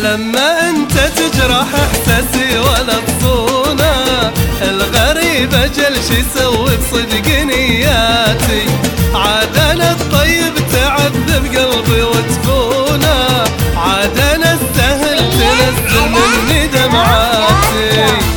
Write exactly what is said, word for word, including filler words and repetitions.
لما انت تجرح احساسي ولا تصونه، الغريب اجل شي يسوي بصدق نياتي، عاد انا الطيب تعذب قلبي وتفونه، عاد انا السهل تنزل مني دمعاتي.